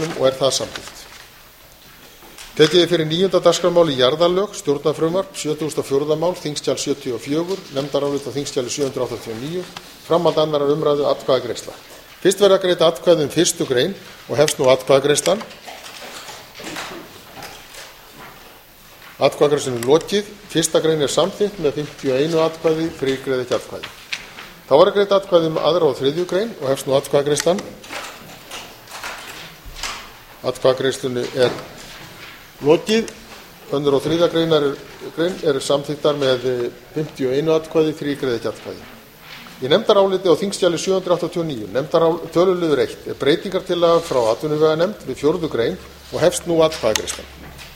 og er það samþykkt. Tekið er fyrir 9. dagskrármálið jarðalög, stjórnarfrumvarp, 74. mál, þingskjal 74, nefndarálit á þingskjali 789, framhald annarrar umræðu, atkvæðagreiðsla. Fyrst verða greidd atkvæði 1. grein og hefst nú atkvæðagreiðslan. Atkvæðagreiðslunni er lokið. 1. grein er samþykkt með 51 atkvæði, 3 greiða ekki atkvæði. Þá verða greidd atkvæði 2. og 3. grein og hefst nú atkvæðagreiðslan. Atkvæðagreiðslunni er lokið. 2. og 3. grein eru samþykktar með 51 atkvæði, 3 greiða ekki atkvæði. Í nefndaráliti á þingskjali 789, töluliður 1, er breytingartillaga frá atvinnuveganefnd við 4. grein og hefst nú atkvæðagreiðslan.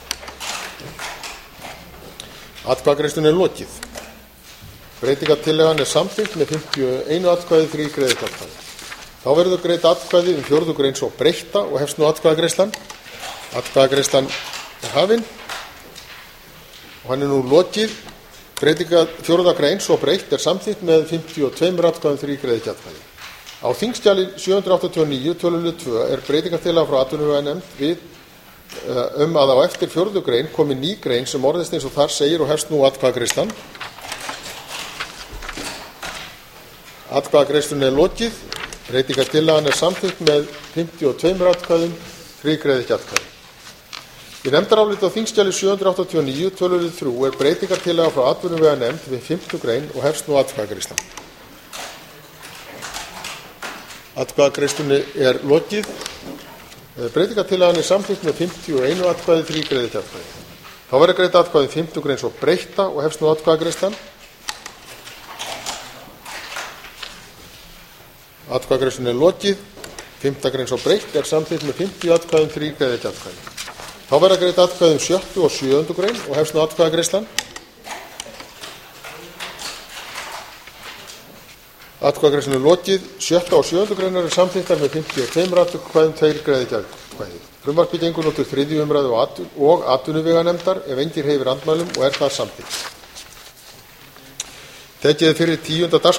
Atkvæðagreiðslunni er lokið. Breytingartillagan er samþykkt með 51 atkvæði, 3 greiða ekki atkvæði. Þá verður greidd atkvæði 4. grein svo breytta og hefst nú atkvæðagreiðslan. Atkvæðagreiðslan er hafin og hann er nú lokið. Breytinga 4. grein svo breytt er samþykkt með 52 atkvæðum, 3 greiða ekki atkvæði. Á þingskjali 789 tölulið 2 er breytingartillaga frá atvinnuveganefnd við að á eftir 4. grein komi ný grein sem orðist eins og þar segir og hefst nú atkvæðagreiðslan. Atkvæðagreiðslunni er lokið. Breytingartillagan er samþykkt með 52 atkvæðum, 3 greiða ekki atkvæði. Í nefndaráliti á þingskjali 789 tölulið 3 er breytingartillaga frá atvinnuveganefnd við 5. grein og hefst nú atkvæðagreiðslan. Atkvæðagreiðslunni er lokið. Breytingartillagan er samþykkt með 51 atkvæði, 3 greiða ekki atkvæði. Þá verður greidd atkvæði 5. grein svo breytta og hefst nú atkvæðagreiðslan. Atkvæðagreiðslunni er lokið. 5. grein svo breytt er samþykkt með 50 atkvæðum, 3 greiða ekki atkvæði. Þá verða greidd atkvæði 6. og 7. grein og hefst nú atkvæðagreiðslan. Atkvæðagreiðslunni er lokið. 7. og 7. greinar eru samþykktar með 52 atkvæðum, 2 greiða ekki atkvæði. Frumvarpið gengur nú til 3. umræðu og atvinnuveganefndar ef enginn hreyfir andmælum og er það samþykkt. Tekið er fyrir 10. dagskrármál